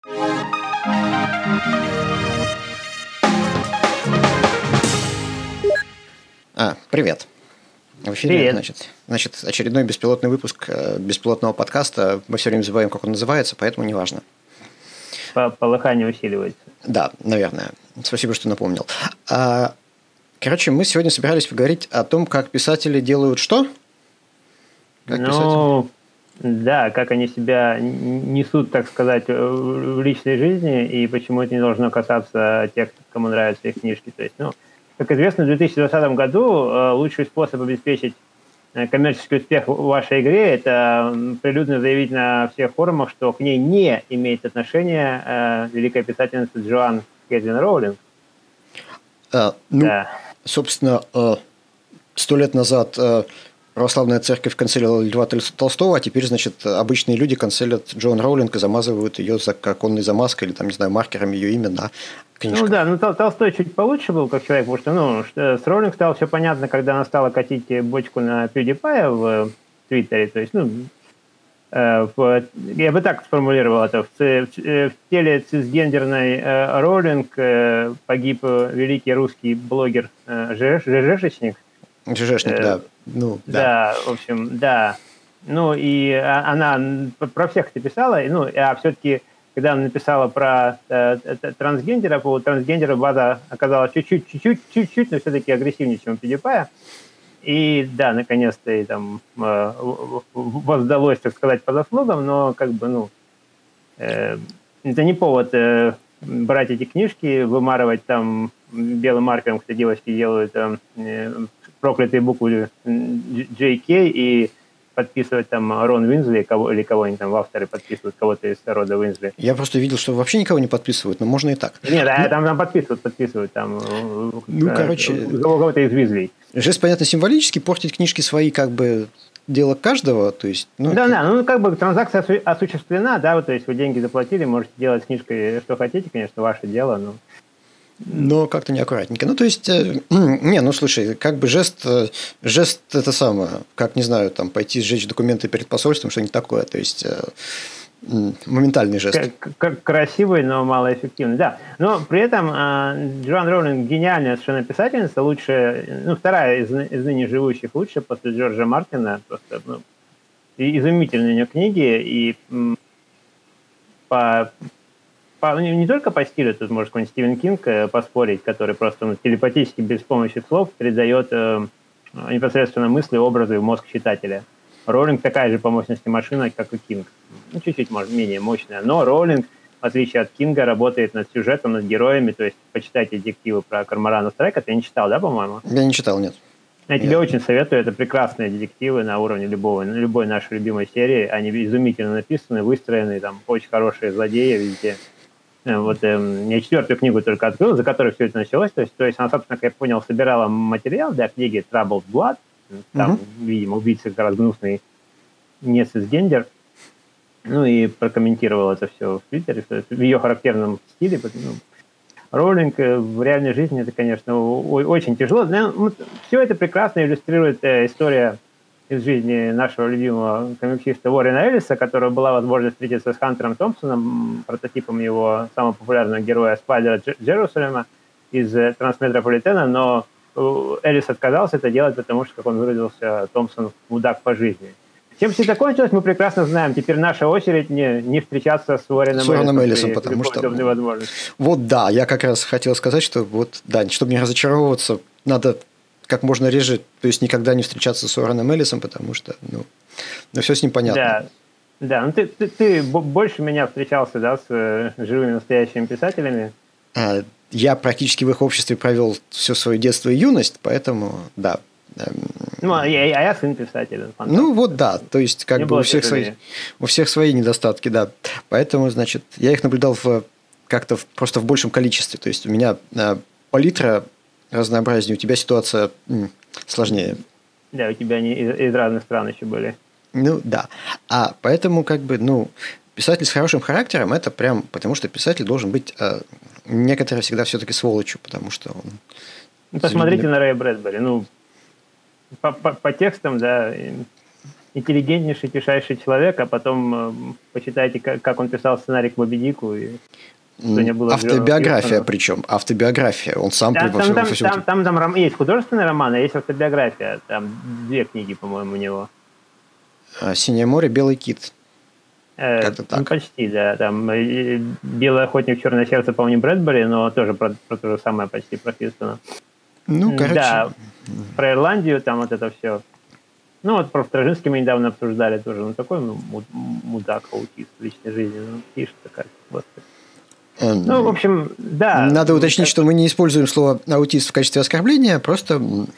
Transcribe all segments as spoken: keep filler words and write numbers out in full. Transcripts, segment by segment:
А, привет. В эфире, Привет. значит, значит, очередной беспилотный выпуск э, беспилотного подкаста. Мы все время забываем, как он называется, поэтому неважно. По- Полыхание усиливается. Да, наверное. Спасибо, что напомнил. А, короче, мы сегодня собирались поговорить о том, как писатели делают что? Как Ну, да, как они себя н- несут, так сказать, в в личной жизни, и почему это не должно касаться тех, кому нравятся их книжки. То есть, ну, как известно, в две тысячи двадцатом году э, лучший способ обеспечить э, коммерческий успех в вашей игре – это м, прилюдно заявить на всех форумах, что к ней не имеет отношения э, великая писательница Джоан Кэтлин Роулинг. А, ну, Да. собственно, э, сто лет назад э, православная церковь канцелила Льва Тол- Толстого, а теперь, значит, обычные люди канцелят Джоан Роулинг и замазывают ее за оконной замазкой или, там, не знаю, маркером ее имя на книжках. Ну да, ну Тол- Толстой чуть получше был как человек, потому что, ну, что с Роулинг стало все понятно, когда она стала катить бочку на PewDiePie в Твиттере. То есть, ну, э, в- я бы так сформулировал это. В, ц- в, э, в теле цисгендерной э, Роулинг э, погиб э, великий русский блогер э, ЖЖ ЖЖшечник. ЖЖшник, Э, да. Ну, да. Да, в общем, да. Ну, и а- она н- п- про всех это писала, и, ну, а все-таки, когда она написала про э, т- трансгендеров, у трансгендера база оказалась чуть-чуть, чуть-чуть, чуть-чуть, но все-таки агрессивнее, чем у PewDiePie. И да, наконец-то и там э, в- в- воздалось, так сказать, по заслугам, но как бы, ну, э, это не повод э, брать эти книжки, вымарывать там белым маркером, как девочки делают, там, э, проклятые буквы джей кей и подписывать там Рон Уизли кого, или кого-нибудь там в авторы подписывают, кого-то из рода Уизли. Я просто видел, что вообще никого не подписывают, но можно и так. Нет, а Ну, там, там подписывают, подписывают там э, ну, э, короче, кого-то из Уизлей. жест, понятно, символический, портить книжки свои как бы дело каждого, то есть, ну, Да, да, ну как бы транзакция осу- осуществлена, да, вот, то есть вы деньги заплатили, можете делать с книжкой что хотите, конечно, ваше дело, но но как-то неаккуратненько. Ну, то есть, э, не, ну, слушай, как бы жест, э, жест это самое, как, не знаю, там, пойти сжечь документы перед посольством, что-нибудь такое, то есть, э, м, моментальный жест. К- к- красивый, но малоэффективный, да. Но при этом э, Джоан Роулинг гениальная совершенно писательница, лучшая, ну, вторая из, ны- из ныне живущих, лучшая после Джорджа Мартина, просто, ну, и- изумительные у нее книги, и м, по, по- не, не только по стилю, тут может какой-нибудь Стивен Кинг э, поспорить, который просто ну, телепатически, без помощи слов, передает э, непосредственно мысли, образы в мозг читателя. Роулинг такая же по мощности машина, как и Кинг. Ну, чуть-чуть, может, менее мощная. Но Роулинг, в отличие от Кинга, работает над сюжетом, над героями. То есть, почитайте детективы про Корморана Страйка. Ты не читал, да, по-моему? Я не читал, нет. Я тебе Нет. очень советую. Это прекрасные детективы на уровне любого, любой нашей любимой серии. Они изумительно написаны, выстроены. Там очень хорошие злодеи везде. Э, Вот эм, я четвертую книгу только открыл, за которой все это началось. То есть, то есть она, собственно, как я понял, собирала материал для книги Troubled Blood. Там, Мгм. видимо, убийца как раз гнусный не цисгендер. Ну и прокомментировал это все в Твиттере, что это в ее характерном стиле. Ну, Роулинг э, в реальной жизни это, конечно, о- очень тяжело. Все это прекрасно иллюстрирует э, история из жизни нашего любимого комиксиста Уоррена Эллиса, у которого была возможность встретиться с Хантером Томпсоном, м, прототипом его самого популярного героя Спайдера Дж- Джерусалема из э, Трансметрополитена, но э, Эллис отказался это делать, потому что, как он выразился, Томпсон мудак по жизни. Чем все это кончилось, мы прекрасно знаем. Теперь наша очередь не, не встречаться с Уорреном С Уорреном Эллисом Эллисом, при потому любой что, удобной ну, возможности. вот да, я как раз хотел сказать, что вот, да, чтобы не разочаровываться, надо как можно реже, то есть никогда не встречаться с Уорреном Эллисом, потому что, ну, ну все с ним понятно. Да, да. Ну ты, ты, ты бо- больше меня встречался, да, с э, живыми настоящими писателями. А, Я практически в их обществе провел все свое детство и юность, поэтому, да. Эм, Ну, а я, а я сын писателя. фантаст. Ну, вот да, то есть как Мне бы было у всех, свои, тяжелее. у всех свои недостатки, да. Поэтому, значит, я их наблюдал в, как-то в- просто в большем количестве. То есть у меня э, палитра разнообразнее, у тебя ситуация м, сложнее. Да, у тебя они из, из разных стран еще были. Ну, да. А поэтому, как бы, ну, писатель с хорошим характером, это прям потому, что писатель должен быть э, некоторые всегда все-таки сволочью, потому что он... Ну, посмотрите на Рэя Брэдбери. Ну, по, по, по текстам, да, и интеллигентнейший, тишайший человек, а потом э, почитайте, как, как он писал сценарий к Моби Дику. И было автобиография причем, автобиография. Он сам... Да, там, там, всем... там, там, там, там есть художественный роман, а есть автобиография. Там две книги, по-моему, у него. «Синее море», «Белый кит». Э, Как-то так. Ну, почти, да. Там «Белый охотник, черное сердце», по-моему, не Брэдбери, но тоже про, про то же самое почти прописано. Ну, короче... Да, про Ирландию там вот это все. Ну, вот про Стражинский мы недавно обсуждали тоже. Ну, такой ну, мудак, аутист в личной жизни. Ну, пишет такая, господи. Ну, в общем, да. Надо уточнить, что мы не используем слово «аутист» в качестве оскорбления, просто...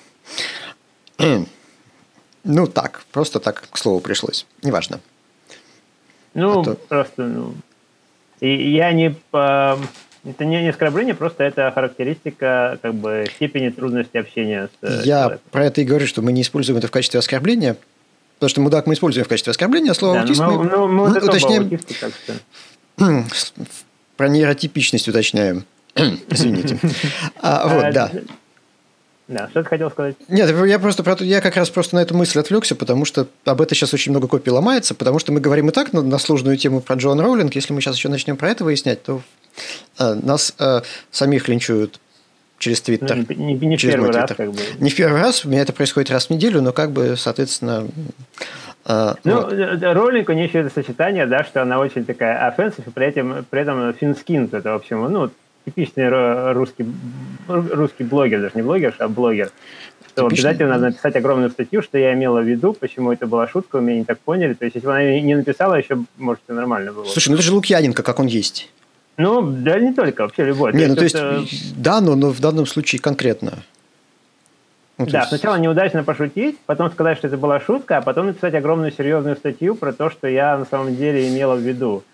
Ну, так, просто так к слову пришлось. Неважно. Ну, а то... просто, ну... И я не... По... Это не оскорбление, просто это характеристика как бы степени трудности общения с Я человеком. Про это и говорю, что мы не используем это в качестве оскорбления, потому что мудак мы используем в качестве оскорбления, а слово да, «аутист» мы, мы, ну, мы, мы уточняем... Аутисты, так что... Про нейротипичность уточняем. Извините. А, вот, да. Да, что ты хотел сказать? Нет, я просто про я как раз просто на эту мысль отвлекся, потому что об этом сейчас очень много копий ломается, потому что мы говорим и так на, на сложную тему про Джоан Роулинг. Если мы сейчас еще начнем про это выяснять, то а, нас а, самих линчуют через Твиттер. Ну, не, не в первый раз, как бы. Не в первый раз, у меня это происходит раз в неделю, но как бы, соответственно... А, ну, вот. Роулинг, у нее еще это сочетание, да, что она очень такая offensive, и при этом, при этом thin-skinned, это, в общем, ну, типичный русский, русский блогер, даже не блогер, а блогер. Что Типичный. Обязательно надо написать огромную статью, что я имела в виду, почему это была шутка, у меня не так поняли. То есть, если бы она не написала, еще, может, все нормально было. Слушай, ну это же Лукьяненко, как он есть. Ну, да не только, вообще любой. Не, то ну есть, то это... есть, да, но, но в данном случае конкретно. Ну, да, есть... сначала неудачно пошутить, потом сказать, что это была шутка, а потом написать огромную серьезную статью про то, что я на самом деле имела в виду.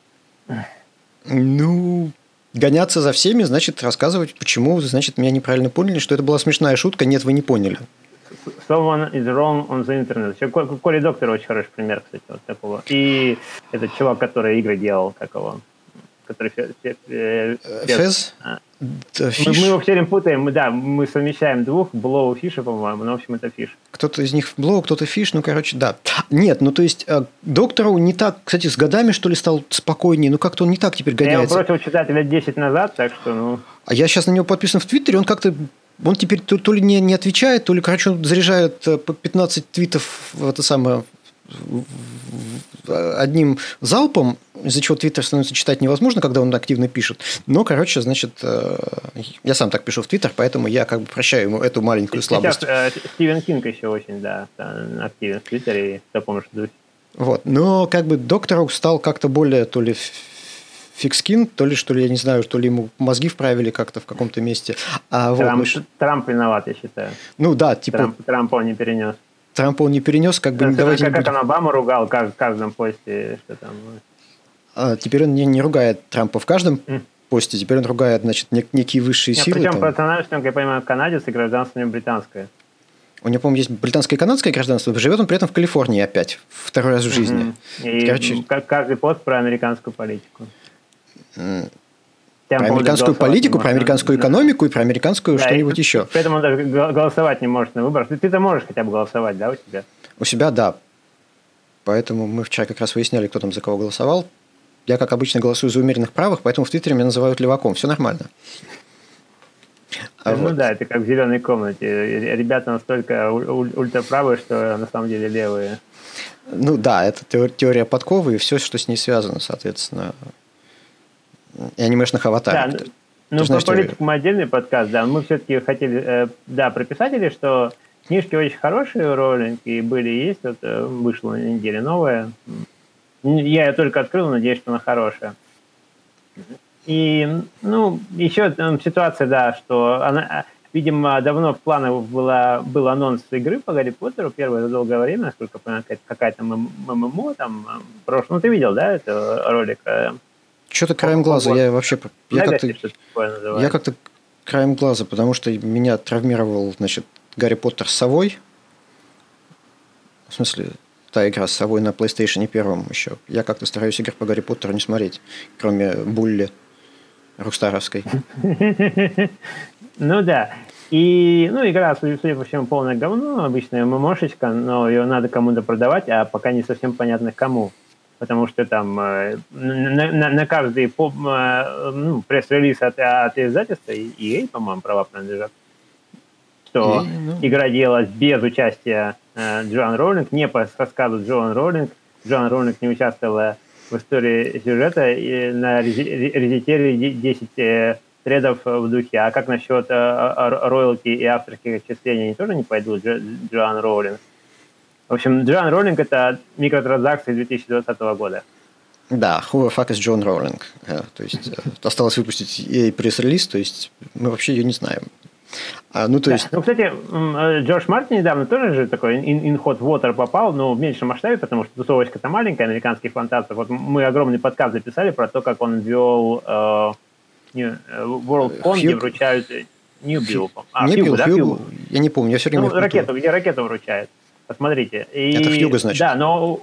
Ну, гоняться за всеми, значит, рассказывать, почему, значит, меня неправильно поняли, что это была смешная шутка, нет, вы не поняли. Someone is wrong on the internet. Еще Кори Доктор очень хороший пример, кстати, вот такого. И этот чувак, который игры делал, как его... Который... Фез? Мы, мы его все время путаем, мы, да, мы совмещаем двух, Блоу, Фиша, по-моему, но в общем это Фиш. Кто-то из них Блоу, кто-то Фиш, ну, короче, да. Нет, ну, то есть, Доктору не так, кстати, с годами, что ли, стал спокойнее, ну, как-то он не так теперь гоняется. Я его бросил читать лет десять назад, так что, ну... А я сейчас на него подписан в Твиттере, он как-то, он теперь то, то ли не, не отвечает, то ли, короче, он заряжает по пятнадцать твитов в это самое... одним залпом, из-за чего Твиттер становится читать невозможно, когда он активно пишет. Но, короче, значит, я сам так пишу в Твиттер, поэтому я как бы прощаю ему эту маленькую слабость. Сейчас э, Стивен Кинг еще очень, да, активен в Твиттере, и кто помнит, что... Вот, но как бы Доктору стал как-то более то ли фикскин, то ли, что ли, я не знаю, то ли ему мозги вправили как-то в каком-то месте. А Трамп, вот, ну, Трамп виноват, я считаю. Ну да, типа... Трамп, Трамп он не перенес. Трампа он не перенес, как бы... Да, давайте как, не как он Обаму ругал в каждом посте, что там... А теперь он не, не ругает Трампа в каждом mm. посте, теперь он ругает, значит, нек- некие высшие Нет, силы. Причем там. по национальности, он, я понимаю, канадец, и гражданство у него британское. У него, по-моему, есть британское и канадское гражданство, живет он при этом в Калифорнии опять, второй раз в жизни. Mm-hmm. И Короче... каждый пост про американскую политику. Mm. Про американскую политику, про американскую да. экономику и про американскую да, что-нибудь и еще. Поэтому он даже голосовать не может на выборах. Ты-то можешь хотя бы голосовать, да, у тебя? У себя, да. Поэтому мы вчера как раз выясняли, кто там за кого голосовал. Я, как обычно, голосую за умеренных правых, поэтому в Твиттере меня называют леваком. Все нормально. А ну вот. Да, это как в «Зеленой комнате». Ребята настолько ультраправые, что на самом деле левые. Ну да, это теория подковы и все, что с ней связано, соответственно. И анимешных аватаров. Да, ну, про политику мы отдельный подкаст, да. Мы все-таки хотели, э, да, про писателей, что книжки очень хорошие у Роулинг, и были и есть. Вот, вышла на неделе новая. Я ее только открыл, надеюсь, что она хорошая. И, ну, еще там ситуация, да, что она, видимо, давно в планах была, был анонс игры по Гарри Поттеру, первое за долгое время, насколько я понимаю, какая-то ММО там, прошлое. Ну, ты видел, да, это ролик? Что-то краем глаза, я вообще... Я как-то, я как-то краем глаза, потому что меня травмировал, значит, Гарри Поттер с совой. В смысле... Та игра с совой на PlayStation первом еще. Я как-то стараюсь игр по Гарри Поттеру не смотреть, кроме Булли Рокстаровской. Ну да. И, ну, игра, судя, судя по всему, полное говно, обычная ММОшечка, но ее надо кому-то продавать, а пока не совсем понятно кому. Потому что там э, на, на, на каждый поп, э, ну, пресс-релиз от, от издательства, и и эй, по-моему, права принадлежат, что И, ну, игра делалась без участия э, Джоан Роулинг, не по рассказу Джоан Роулинг. Джоан Роулинг не участвовала в истории сюжета, и на Резитере десять э, тредов в духе. А как насчет э, роялти и авторских отчислений, они тоже не пойдут, Джо, Джоан Роулинг? В общем, Джоан Роулинг — это микротранзакции две тысячи двадцатого года. да, who the fuck is Джоан Роулинг? Э, То есть э, осталось выпустить и эй пресс-релиз, то есть мы вообще ее не знаем. А, ну, то Да. есть, Ну, кстати, м, э, Джордж Мартин недавно тоже же такой in, in hot water попал, но в меньшем масштабе, потому что тусовочка-то маленькая, американских фантастов. Вот мы огромный подкаст записали про то, как он вел э, не- э, WorldCon, где Хьюг- вручают э, Ньюбилл. А, не Хьюго, пил да, Хьюгу, Хьюго? я не помню, я все время Ну, их путаю. ракету, где ракету вручают. Посмотрите. И, Это Хьюго, значит? Да, но...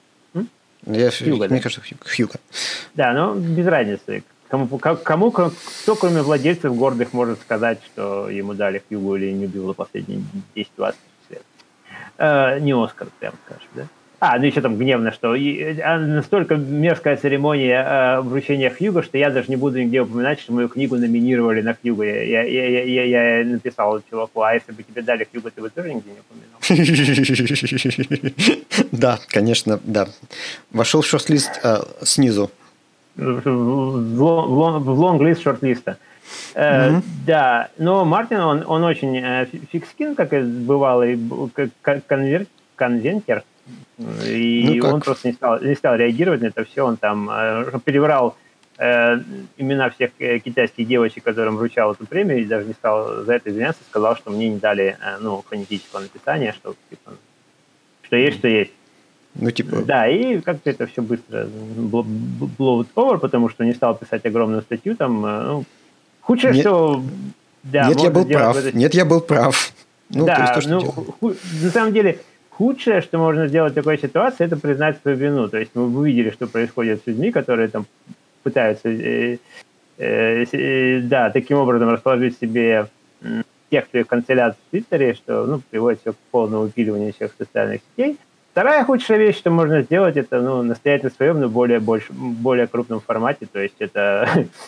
Я, Хьюго, мне да. кажется, Хью- Хьюго. Да, но без разницы. Кому, ко- кому, кто, кроме владельцев гордых, может сказать, что ему дали Хьюго или Ньюбилл последние десять-двадцать лет. Э, не Оскар, прям скажешь, да? А, ну еще там гневно, что и, а, настолько мерзкая церемония э, вручения Хьюго, что я даже не буду нигде упоминать, что мою книгу номинировали на Хьюго. Я, я, я, я, я написал чуваку, а если бы тебе дали Хьюго, ты бы тоже нигде не упоминал? Да, конечно, да. Вошел в шорт-лист э, снизу. В, в, лон- в лонг-лист шорт-листа. Э, Мгм. Да, но Мартин, он, он очень э, фикскин, как и бывалый б- к- к- конвер- конвентер, и Ну, как? он просто не стал, не стал реагировать на это все, он там э, переврал э, имена всех э, китайских девочек, которым вручал эту премию, и даже не стал за это извиняться, сказал, что мне не дали э, ну, фонетического написания, что, типа, что есть, что есть. Ну, типа, Да, и как-то это все быстро бл- бл- blow it over, потому что не стал писать огромную статью там. э, Ну, худшее, Нет- что... Да, нет, я можно был сделать прав. в этой- Нет, я был прав. Ну, то есть да, то, что ну, делал. ху- на самом деле, худшее, что можно сделать в такой ситуации, это признать свою вину. То есть мы увидели, что происходит с людьми, которые там пытаются, э, э, с- э, да, таким образом расположить себе м, тех, кто их канцелят в Твиттере, что, ну, приводит все к полному выпиливанию всех социальных сетей. Вторая худшая вещь, что можно сделать, это, ну, настоять на своем, но более, больше, более крупном формате. То есть это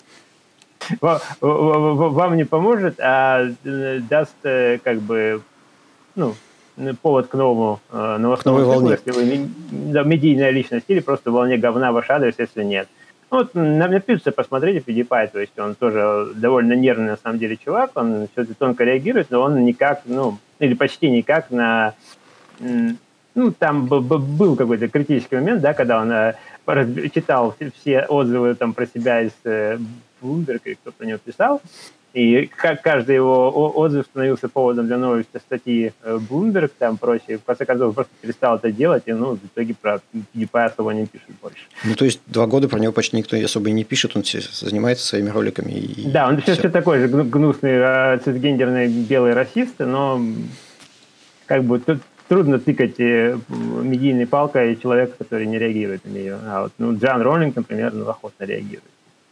ва- ва- ва- вам не поможет, а э, даст э, как бы, ну, повод к новому э, новостному новой циклу, волне. если вы ми- да, медийная личность, или просто в волне говна ваш адрес, если нет. Ну, вот на, на Пицце посмотрите, PewDiePie, то есть он тоже довольно нервный на самом деле чувак, он все-таки тонко реагирует, но он никак, ну, или почти никак на... м, Ну, там б- б- был какой-то критический момент, да, когда он э, разб- читал все- все отзывы там про себя из э, Bloomberg, или кто про него писал, и как каждый его о- отзыв становился поводом для новой статьи э, Bloomberg, там прочее. В конце концов, просто перестал это делать, и, ну, в итоге про PewDiePie особо не пишут больше. Ну, то есть два года про него почти никто особо и не пишет, он все занимается своими роликами. И Да, он все, всё. все такой же гну- гнусный, э, цисгендерный белый расист, но как бы тут трудно тыкать э, медийной палкой человека, который не реагирует на нее. А вот, ну, Джоан Роулинг, например, ну, охотно реагирует.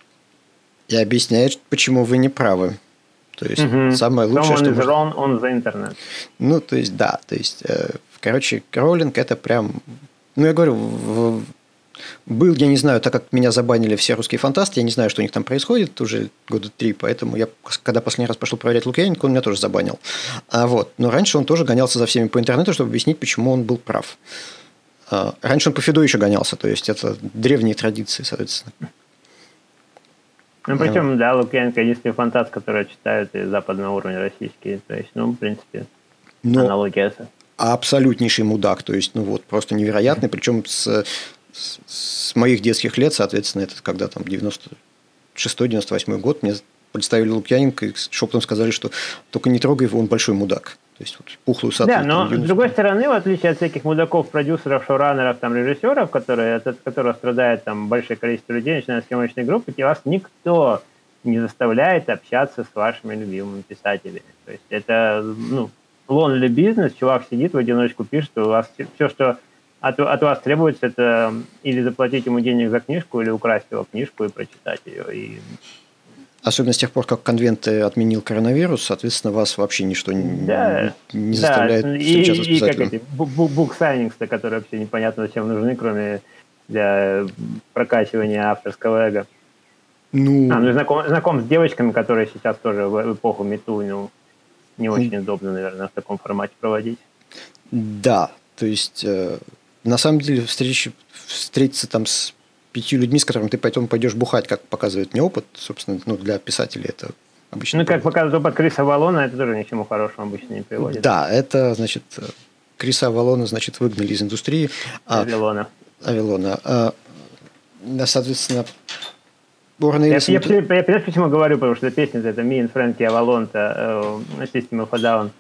И объясняет, почему вы не правы. То есть Мгм. самое лучшее, Someone что is можно... wrong on the internet. Ну, то есть, да, то есть, э, короче, Роулинг это прям... Ну, я говорю, в- был, я не знаю, так как меня забанили все русские фантасты, я не знаю, что у них там происходит уже года три, поэтому я, когда последний раз пошел проверять Лукьяненко, он меня тоже забанил. А вот, но раньше он тоже гонялся за всеми по интернету, чтобы объяснить, почему он был прав. А, раньше он по Фидо еще гонялся, то есть, это древние традиции, соответственно. Ну, причем, да, Лукьяненко единственный фантаст, который читают из западного уровня российские. То есть, ну, в принципе, Но аналогия. абсолютнейший мудак, то есть, ну вот, просто невероятный, причем с, с, с моих детских лет, соответственно, это когда там девяносто шестой девяносто восьмой год, мне представили Лукьяненко и шепотом сказали, что только не трогай его, он большой мудак. То есть, вот, пухлую сату. Да, но с другой стороны, в отличие от всяких мудаков, продюсеров, шоураннеров, там, режиссеров, которые, от, от которых страдает там большое количество людей, начиная с съемочной группы, вас никто не заставляет общаться с вашими любимыми писателями. То есть это, ну, lonely business, чувак сидит в одиночку, пишет, у вас все, что от, от вас требуется, это или заплатить ему денег за книжку, или украсть его книжку и прочитать ее. И особенно с тех пор, как конвенты отменил коронавирус, соответственно, вас вообще ничто да, не, не заставляет да. встречаться и, с писателем. И как эти буксайнингсы, которые вообще непонятно зачем нужны, кроме для прокачивания авторского эго. Ну, а, ну знаком, знаком с девочками, которые сейчас тоже в эпоху мету, ну, не очень ну, удобно, наверное, в таком формате проводить. Да, то есть, э, на самом деле, встречи, встретиться там с пятью людьми, с которыми ты потом пойдешь бухать, как показывает мне опыт, собственно, ну, для писателей это обычно... Ну, как показывает опыт Криса Авалона, это тоже ни к чему хорошему обычно не приводит. Да, это, значит, Криса Авалона, значит, выгнали из индустрии. Авилона. А, Авилона. А, соответственно, Уоррен Эллис... Я, я, я, я, я почему говорю, потому что песня это «Me and Frankie Avalon»-то э, System of a Down.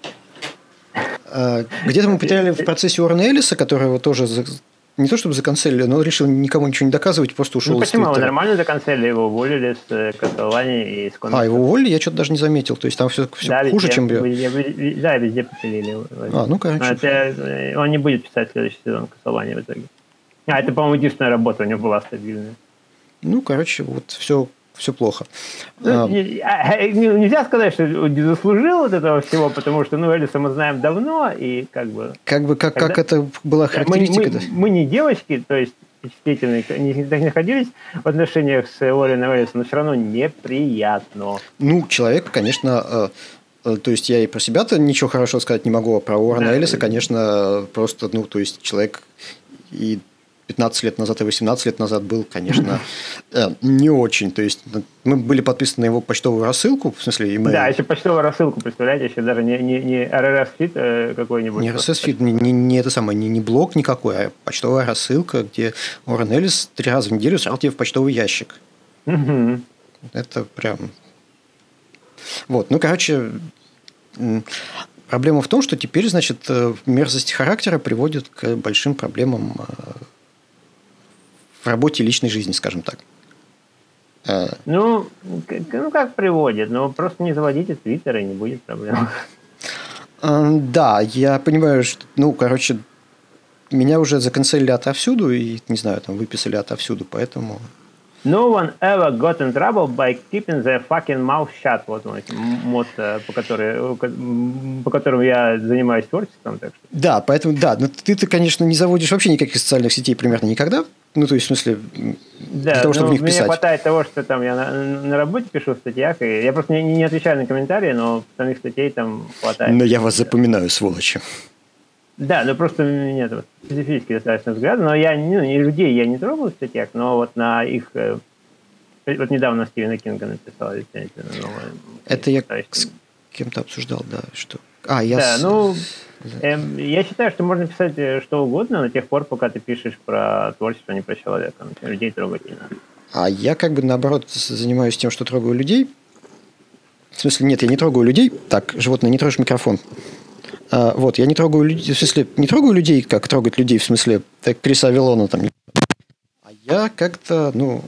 А, где-то мы потеряли в процессе Уоррена Эллиса, которого тоже... Не то чтобы законцелили, но решил никому ничего не доказывать, просто ушел ну, из почему? Твиттера. Его нормально законцелили, его уволили с Castlevania и с комиксов. А, его уволили? Я что-то даже не заметил. То есть там все, все да, хуже, везде, чем... Везде, да, везде попилили. А, ну, короче. Это, он не будет писать следующий сезон Castlevania в итоге. А, это, по-моему, единственная работа у него была стабильная. Ну, короче, вот все... Все плохо. Ну, а... Нельзя сказать, что не заслужил вот этого всего, потому что, ну, Эллиса мы знаем давно, и как бы... Как бы, как, когда... как это была характеристика? Мы, мы, мы не девочки, то есть впечатлительные, не, не находились в отношениях с Уорреном Эллисом, но все равно неприятно. Ну, человек, конечно... Э, то есть, я и про себя-то ничего хорошего сказать не могу, а про Уоррена да. Эллиса, конечно, просто, ну, то есть, человек и... пятнадцать лет назад и восемнадцать лет назад был, конечно, не очень. То есть, мы были подписаны на его почтовую рассылку, в смысле, email. Да, еще почтовую рассылку, представляете, еще даже не, не, не эр эр эс-фид какой-нибудь. Не эр эс эс-фид, не, не, не это самое, не, не блог никакой, а почтовая рассылка, где Уоррен Эллис три раза в неделю срал тебе в почтовый ящик. Угу. Это прям... Вот, ну, короче... Проблема в том, что теперь, значит, мерзость характера приводит к большим проблемам в работе и личной жизни, скажем так. Ну, ну как приводит? Ну, просто не заводите Твиттер, и не будет проблем. Да, я понимаю, что, ну, короче, меня уже законцелили отовсюду и, не знаю, там, выписали отовсюду, поэтому... No one ever got in trouble by keeping their fucking mouth shut. Вот мой мод, по, который, по которому я занимаюсь творчеством. Так что. Да, поэтому, да, но ты-то, конечно, не заводишь вообще никаких социальных сетей примерно никогда. Ну, то есть, в смысле, да, для того, чтобы ну, в них писать. Мне хватает того, что там я на, на работе пишу в статьях, и я просто не, не отвечаю на комментарии, но самих статей там хватает. Но я вас запоминаю, сволочи. Да, ну просто у меня это специфический достаточно взгляд, но я ну, не людей я не трогаю в статьях, но вот на их... Вот недавно Стивена Кинга написал. Новое, это я с кем-то обсуждал, да, что... А, я... Да, с... ну, э, я считаю, что можно писать что угодно до тех пор, пока ты пишешь про творчество, а не про человека. Людей трогать не надо. А я как бы, наоборот, занимаюсь тем, что трогаю людей. В смысле, нет, я не трогаю людей. Так, животное, не трожь микрофон. А, вот, я не трогаю людей, в смысле, не трогаю людей, как трогать людей, в смысле, так Криса Авилона там. А я как-то, ну,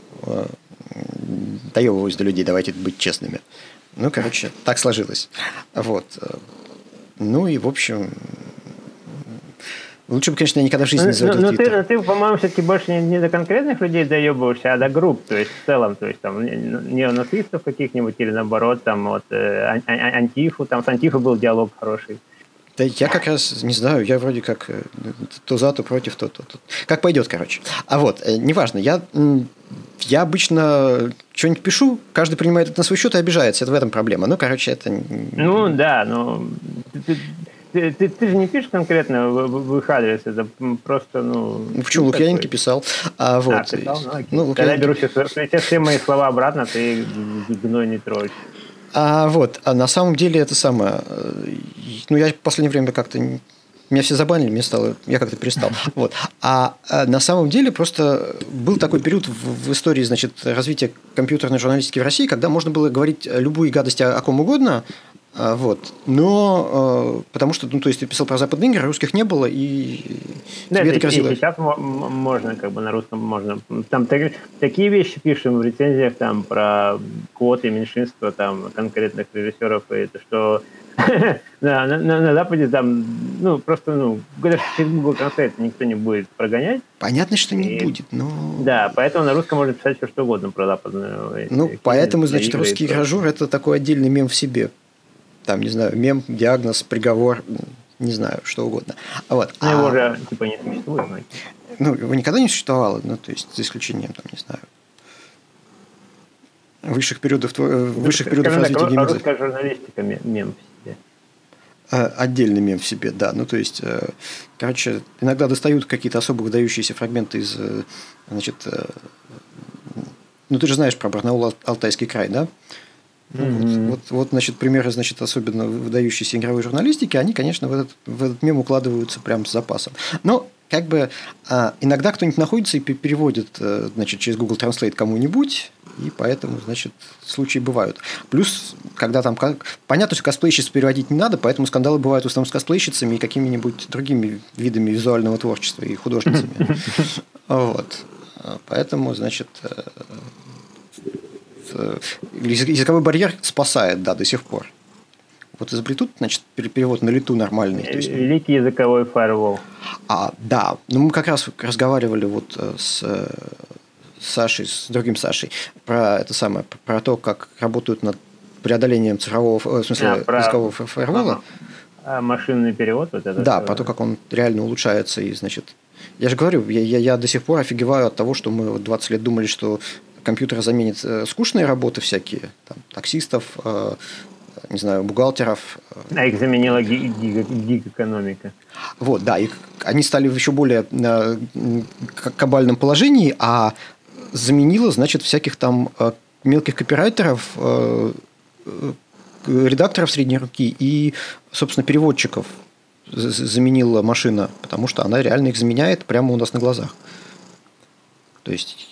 доебываюсь до людей, давайте быть честными. Ну, короче, так сложилось. Вот. Ну, и, в общем, лучше бы, конечно, я никогда в жизни не заводил но, Твиттер. Но ты, ты, по-моему, все-таки больше не, не до конкретных людей доебываешься, а до групп, то есть в целом, то есть там неонацистов каких-нибудь или, наоборот, там вот ан- ан- антифу, там с антифой был диалог хороший. Да я как раз не знаю, я вроде как то за, то против, то, то, то. Как пойдет, короче. А вот, неважно, я, я обычно что-нибудь пишу, каждый принимает это на свой счет и обижается, это в этом проблема. Ну, короче, это... Ну, да, но ты, ты, ты, ты же не пишешь конкретно в, в их адрес, это просто, ну... В чем Лукьяненко писал. А, вот. А, писал? Ну, окей. Ну, Когда я беру все, все мои слова обратно, ты гной не троишь. А вот, а на самом деле это самое... Ну, я в последнее время как-то... Меня все забанили, мне стало... Я как-то перестал. Вот. А, а на самом деле просто был такой период в, в истории, значит, развития компьютерной журналистики в России, когда можно было говорить любые гадости о, о ком угодно, А, вот. Но, э, потому что, ну, то есть, ты писал про западные игры, русских не было, и Да, тебе это это и грозило. сейчас мо- м- можно, как бы на русском можно. Там так- такие вещи пишем в рецензиях там про квоты меньшинства там конкретных режиссеров, и это что да, на, на- на Западе там, ну, просто, ну, даже через Google Translate никто не будет прогонять. Понятно, что не И, будет, но... да, поэтому на русском можно писать все, что угодно про западную Ну, эти кино, поэтому, про значит, игры и русский прочее. гражур – это такой отдельный мем в себе. Там, не знаю, мем, диагноз, приговор, не знаю, что угодно. Вот. Ну, его А, же, типа, не существует. но- ну, его никогда не существовало, ну, то есть, за исключением, там, не знаю, высших периодов, тво- э, высших периодов Скажем так, развития ру- геймдизайна. русская журналистика ме- мем в себе. Э, Отдельный мем в себе, да. Ну, то есть, э, короче, иногда достают какие-то особо выдающиеся фрагменты из, э, значит, э, ну, ты же знаешь про Барнаул-Алтайский край, да? Ну, Мгм. вот, вот, вот, значит, примеры, значит, особенно выдающейся игровой журналистики, они, конечно, в этот, в этот мем укладываются прям с запасом. Но, как бы, а, иногда кто-нибудь находится и пе- переводит, э, значит, через Google Translate кому-нибудь, и поэтому, значит, случаи бывают. Плюс, когда там... как- Понятно, что косплейщиц переводить не надо, поэтому скандалы бывают в основном с косплейщицами и какими-нибудь другими видами визуального творчества и художницами. Вот. Поэтому, значит, э, э, языковой барьер спасает, да, до сих пор. Вот изобретут, значит, пере- перевод на лету нормальный. То есть, ну, Великий языковой фаервол. а, да, ну мы как раз разговаривали вот э, с э, Сашей, с другим Сашей, про это самое, про то, как работают над преодолением цифрового, ф- э, в смысле, А, про- языкового ф- фаервола. А машинный перевод вот это. Да, всё. про то, как он реально улучшается. И, значит, я же говорю, я, я, я до сих пор офигеваю от того, что мы вот двадцать лет думали, что компьютер заменит э, скучные работы всякие, там, таксистов, э, не знаю, бухгалтеров. э. А их заменила ги- гиг- гиг-экономика. Вот, да, и они стали в еще более э, к- кабальном положении, а заменила, значит, всяких там э, мелких копирайтеров, э, э, редакторов средней руки и, собственно, переводчиков з- з- заменила машина, потому что она реально их заменяет прямо у нас на глазах. То есть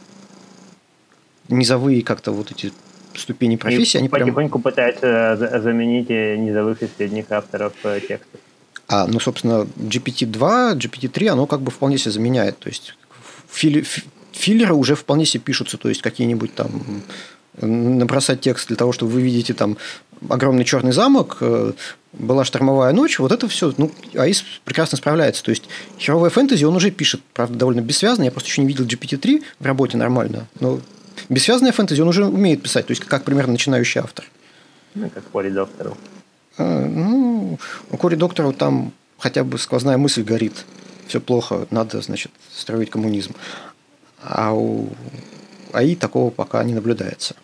низовые как-то вот эти ступени профессии, И они прям... потихоньку пытаются за- заменить э, низовых и средних авторов э, текстов. А, ну, собственно, джи пи ти два, джи пи ти три, оно как бы вполне себе заменяет. То есть фили- фи- филлеры уже вполне себе пишутся, то есть какие-нибудь там набросать текст для того, чтобы вы видите там огромный черный замок, э, была штормовая ночь, вот это все, ну, АИС прекрасно справляется. То есть херовое фэнтези он уже пишет, правда, довольно бессвязно. Я просто еще не видел джи пи ти три в работе нормально, но бессвязное фэнтези он уже умеет писать, то есть как примерно начинающий автор. Ну, как Кори Доктору. А, ну, у Кори Доктору там хотя бы сквозная мысль горит. Все плохо, надо, значит, строить коммунизм. А у АИ такого пока не наблюдается.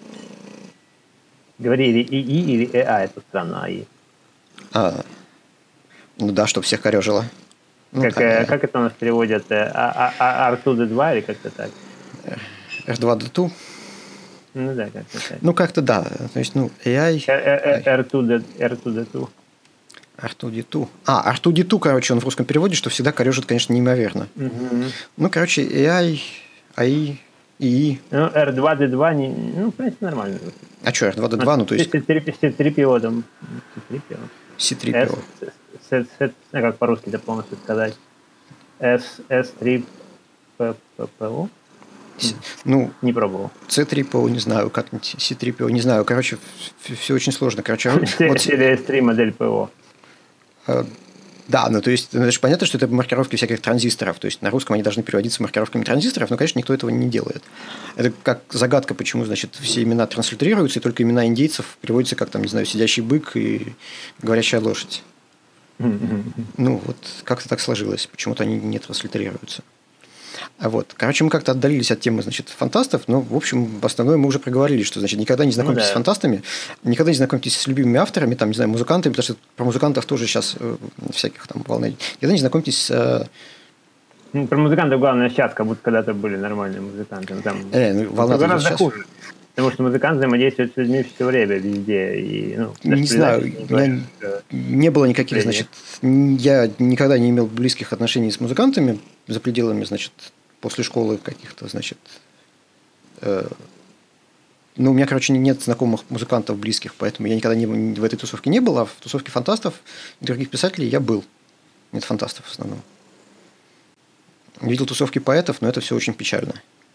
Говори или ИИ, или ЭА, это странно, АИ. А, ну да, чтобы всех корежило. Ну, как, да, э, как это у нас переводят? э, А- А- А- ар ту ди два или как-то так? эр два ди два. Ну да, как-то так. Ну, как-то да. То есть, ну, эй ай... Э, э, э, ар ту ди ар ту ди два. ар ту ди два. А, ар ту ди два, короче, он в русском переводе, что всегда корежит, конечно, неимоверно. Мгм. Ну, короче, эй ай, эй ай, ИИ. Ну, ар два ди два, не, ну, в принципе, нормально. А что, эр два ди два, ну, то есть си три пи о там. си три пи о. си три пи о. С, с, с, ну, как по-русски это полностью сказать. эс три пи пи о? Ну, Не пробовал. си три пи о, не знаю, как-нибудь, си три пи о, не знаю. Короче, все очень сложно. Короче, вот, Или эс три модель ПО. э, да, ну, то есть, это же понятно, что это маркировки всяких транзисторов. То есть, на русском они должны переводиться маркировками транзисторов, но, конечно, никто этого не делает. Это как загадка, почему, значит, все имена транслитерируются, и только имена индейцев переводятся как, там, не знаю, сидящий бык и говорящая лошадь. Ну, вот как-то так сложилось. Почему-то они не транслитерируются. А вот, короче, мы как-то отдалились от темы, значит, фантастов, но, в общем, основное мы уже проговорили, что, значит, никогда не знакомьтесь Ну, да. с фантастами, никогда не знакомьтесь с любимыми авторами, там, не знаю, музыкантами, потому что про музыкантов тоже сейчас э, всяких там волны. Никогда не знакомьтесь с... Э, Ну, про музыкантов главное сейчас, как будто когда-то были нормальные музыканты. Но там э, ну, волна тоже гораздо сейчас. хуже. Потому что музыкант взаимодействует с людьми все время, везде. И, ну, даже Не при знаю, записи не я говоришь, что- не было никаких, Привет. значит, н- я никогда не имел близких отношений с музыкантами за пределами, значит, после школы каких-то, значит, э, Ну, у меня, короче, нет знакомых музыкантов близких, поэтому я никогда не, в этой тусовке не был, а в тусовке фантастов и других писателей я был. Нет, фантастов в основном. Видел тусовки поэтов, но это все очень печально.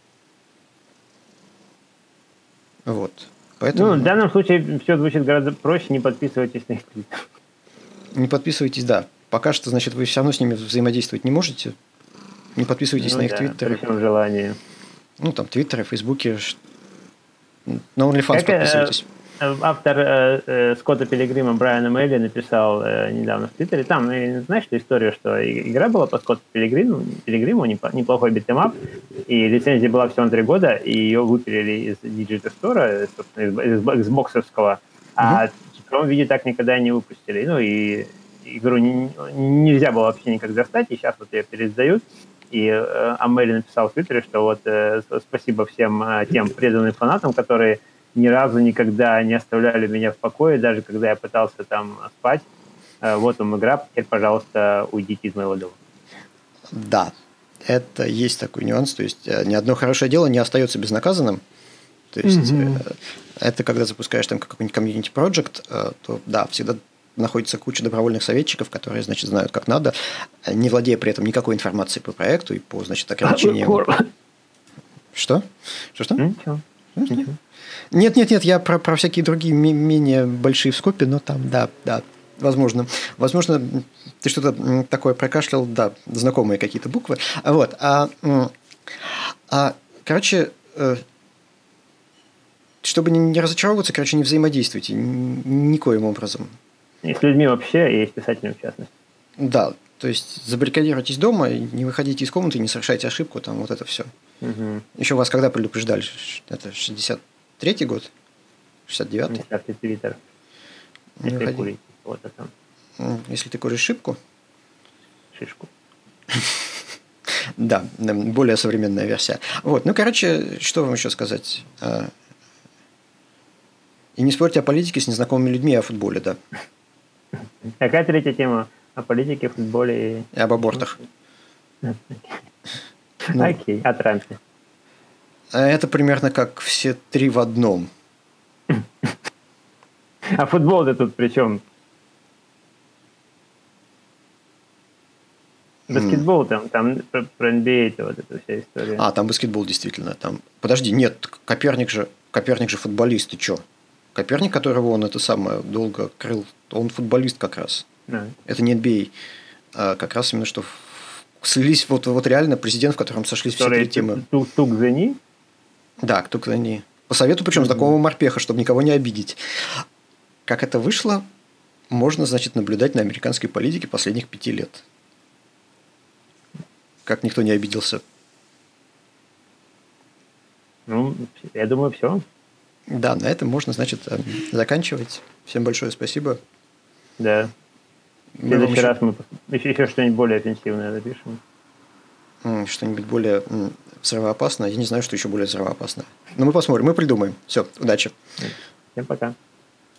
Вот. Поэтому... Ну, в данном случае все звучит гораздо проще, не подписывайтесь на их твиттер. Не подписывайтесь, да. Пока что, значит, вы все равно с ними взаимодействовать не можете. Не подписывайтесь ну, на их да, твиттеры. При всем желании. Ну, там, твиттеры, фейсбуке. На OnlyFans как, подписывайтесь. Э, автор э, э, Скотта Пилигрима Брайан Мелли написал э, недавно в твиттере. Там, э, знаешь, что история, что игра была по Скотту Пилигриму, Пилигриму неплохой битэмап, и лицензия была всего на три года, и ее выпилили из Digital Store, собственно, из, из Xbox-овского, mm-hmm. а в цифровом виде так никогда и не выпустили. Ну, и игру не, нельзя было вообще никак достать, и сейчас вот ее переиздают. И э, Амели написал в Твиттере, что вот э, спасибо всем э, тем преданным фанатам, которые ни разу никогда не оставляли меня в покое, даже когда я пытался там спать. Э, вот вам игра, теперь, пожалуйста, уйдите из моего дома. Да, это есть такой нюанс. То есть ни одно хорошее дело не остается безнаказанным. То есть mm-hmm. э, это когда запускаешь там какой-нибудь комьюнити проект, э, то да, всегда находится куча добровольных советчиков, которые, значит, знают, как надо, не владея при этом никакой информацией по проекту и по, значит, ограничениям. Что? Что-что? Ничего. Ничего. Нет, нет, нет, я про, про всякие другие менее большие в скопе, но там, да, да, возможно. Возможно, ты что-то такое прокашлял, да, знакомые какие-то буквы. Вот. А, а короче, чтобы не разочаровываться, короче, не взаимодействуйте никоим образом. И с людьми вообще, и с писателями в частности. Да, то есть забаррикадируйтесь дома, не выходите из комнаты, не совершайте ошибку, там вот это все. Угу. Еще вас когда предупреждали? Это шестьдесят третий год? шестьдесят девятый? Ставьте твиттер. Если курите, вот это. Если ты куришь шипку? Шишку. Да, более современная версия. Вот, ну, короче, что вам еще сказать? И не спорьте о политике с незнакомыми людьми, а о футболе, да. Какая третья тема? О политике, футболе и... И об абортах. Ну, окей, о Трампе. Это примерно как все три в одном. А футбол-то тут при чем? Баскетбол там, там про эн би эй-то вот эта вся история. А, там баскетбол действительно. Там... Подожди, нет, Коперник же, Коперник же футболист, ты чё? Коперник, которого он это самое долго крыл, он футболист как раз. Да. Это не эн би эй. А как раз именно что слились вот, вот реально президент, в котором сошлись Который все три темы. Тук-Тук-Зени? Да, Тук-Зени. По совету, причем mm-hmm. знакомого морпеха, чтобы никого не обидеть. Как это вышло, можно, значит, наблюдать на американской политике последних пяти лет. Как никто не обиделся. Ну, я думаю, все. Да, на этом можно, значит, заканчивать. Всем большое спасибо. Да. В следующий раз мы еще, еще что-нибудь более офенсивное запишем. Что-нибудь более взрывоопасное. Я не знаю, что еще более взрывоопасное. Но мы посмотрим, мы придумаем. Все, удачи. Всем пока.